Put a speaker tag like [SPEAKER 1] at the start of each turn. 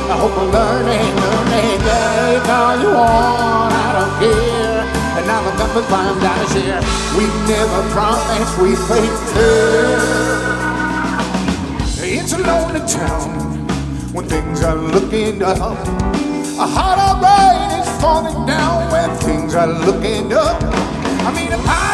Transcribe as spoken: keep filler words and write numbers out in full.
[SPEAKER 1] I hope I'm learning, learning. Take all you want, I don't care. And now the number climbed out of here. We never promised we played fair. It's a lonely town when things are looking up. A hot rain is falling down when things are looking up. I mean, if I